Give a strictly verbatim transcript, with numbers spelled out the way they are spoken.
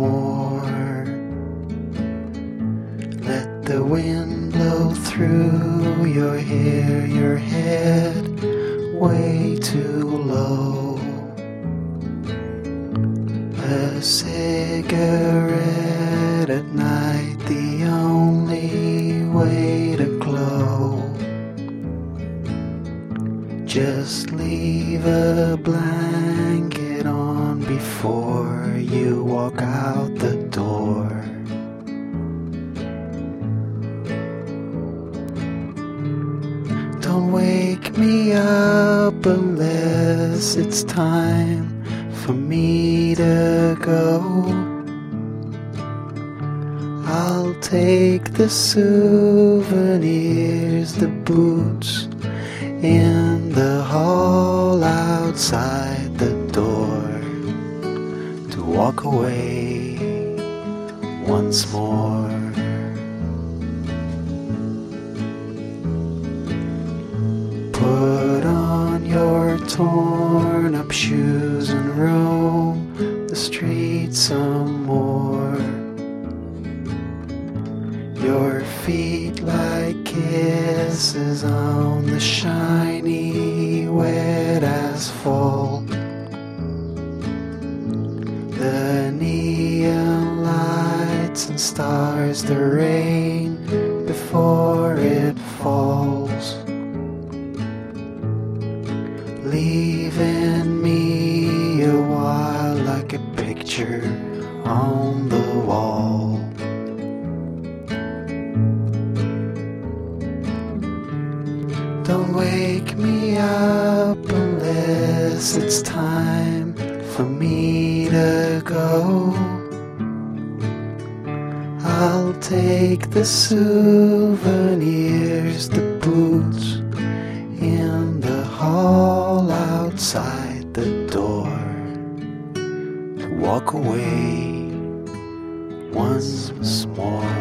more. Let the wind blow through your hair, your head way too low. A cigarette at night, the only way to glow. Just leave a blanket on before you walk out the door. Don't wake me up unless it's time for me to go. I'll take the souvenirs, the boots in the hall outside the door, to walk away once more. Put on your torn up shoes and roam the streets some more. Your feet like kisses on the shiny wet asphalt. The neon lights and stars, the rain before it falls, leaving me a while like a picture on the wall. Don't wake me up unless it's time for me to go. I'll take the souvenirs, the boots in the hall outside the door, to walk away once more.